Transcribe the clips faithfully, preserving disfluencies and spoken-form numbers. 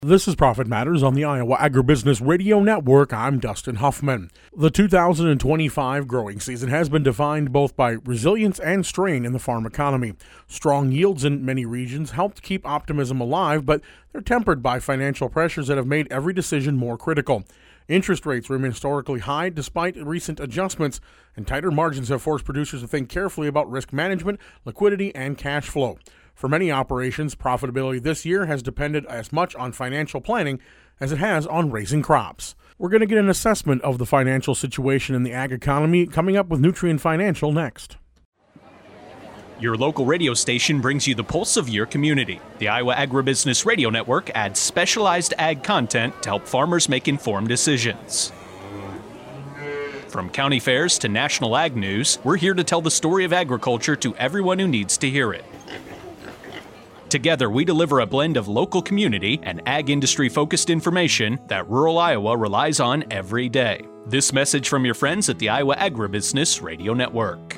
This is Profit Matters on the Iowa Agribusiness Radio Network. I'm Dustin Huffman. The two thousand twenty-five growing season has been defined both by resilience and strain in the farm economy. Strong yields in many regions helped keep optimism alive, but they're tempered by financial pressures that have made every decision more critical. Interest rates remain historically high despite recent adjustments, and tighter margins have forced producers to think carefully about risk management, liquidity, and cash flow. For many operations, profitability this year has depended as much on financial planning as it has on raising crops. We're going to get an assessment of the financial situation in the ag economy coming up with Nutrien Financial next. Your local radio station brings you the pulse of your community. The Iowa Agribusiness Radio Network adds specialized ag content to help farmers make informed decisions. From county fairs to national ag news, we're here to tell the story of agriculture to everyone who needs to hear it. Together, we deliver a blend of local community and ag industry-focused information that rural Iowa relies on every day. This message from your friends at the Iowa Agribusiness Radio Network.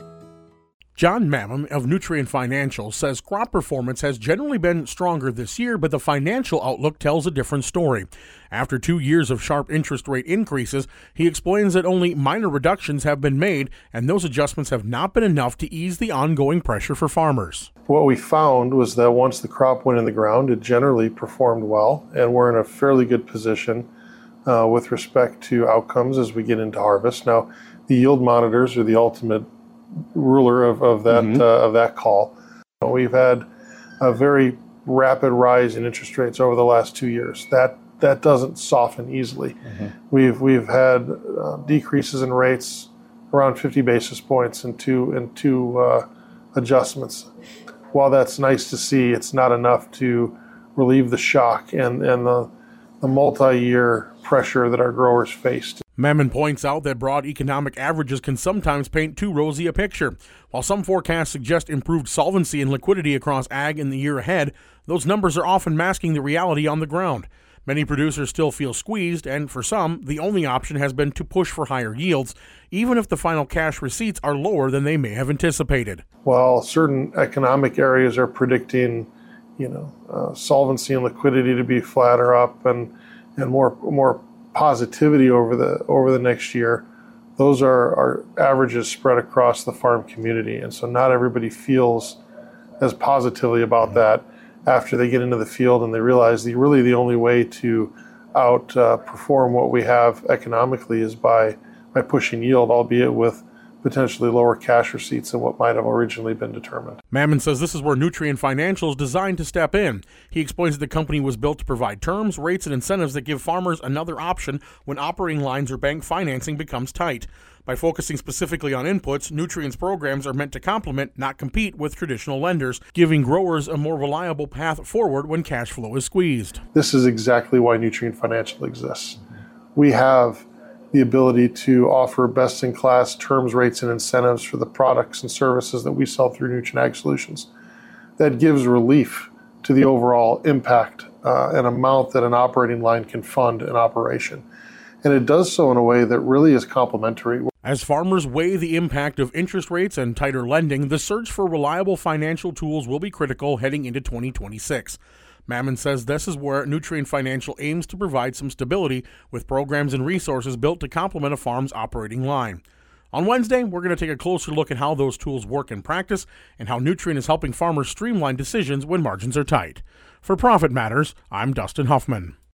John Mammon of Nutrien Financial says crop performance has generally been stronger this year, but the financial outlook tells a different story. After two years of sharp interest rate increases, he explains that only minor reductions have been made, and those adjustments have not been enough to ease the ongoing pressure for farmers. What we found was that once the crop went in the ground, it generally performed well, and we're in a fairly good position uh, with respect to outcomes as we get into harvest. Now, the yield monitors are the ultimate ruler of, of that mm-hmm. uh, of that call. We've had a very rapid rise in interest rates over the last two years. That that doesn't soften easily. Mm-hmm. We've we've had uh, decreases in rates around fifty basis points in two in two uh, adjustments. While that's nice to see, it's not enough to relieve the shock and and the the multi-year pressure that our growers faced. Mammon points out that broad economic averages can sometimes paint too rosy a picture. While some forecasts suggest improved solvency and liquidity across ag in the year ahead, those numbers are often masking the reality on the ground. Many producers still feel squeezed, and for some, the only option has been to push for higher yields, even if the final cash receipts are lower than they may have anticipated. While certain economic areas are predicting, you know, uh, solvency and liquidity to be flatter up and and more more positivity over the over the next year, those are, are averages spread across the farm community, and so not everybody feels as positively about that after they get into the field and they realize the really the only way to outperform uh, what we have economically is by by pushing yield, albeit with potentially lower cash receipts than what might have originally been determined. Mammon says this is where Nutrien Financial is designed to step in. He explains that the company was built to provide terms, rates, and incentives that give farmers another option when operating lines or bank financing becomes tight. By focusing specifically on inputs, Nutrien's programs are meant to complement, not compete with traditional lenders, giving growers a more reliable path forward when cash flow is squeezed. This is exactly why Nutrien Financial exists. We have the ability to offer best-in-class terms, rates, and incentives for the products and services that we sell through Nutrien Ag Solutions. That gives relief to the overall impact uh, and amount that an operating line can fund an operation. And it does so in a way that really is complementary. As farmers weigh the impact of interest rates and tighter lending, the search for reliable financial tools will be critical heading into twenty twenty-six. Mammon says this is where Nutrien Financial aims to provide some stability with programs and resources built to complement a farm's operating line. On Wednesday, we're going to take a closer look at how those tools work in practice and how Nutrien is helping farmers streamline decisions when margins are tight. For Profit Matters, I'm Dustin Huffman.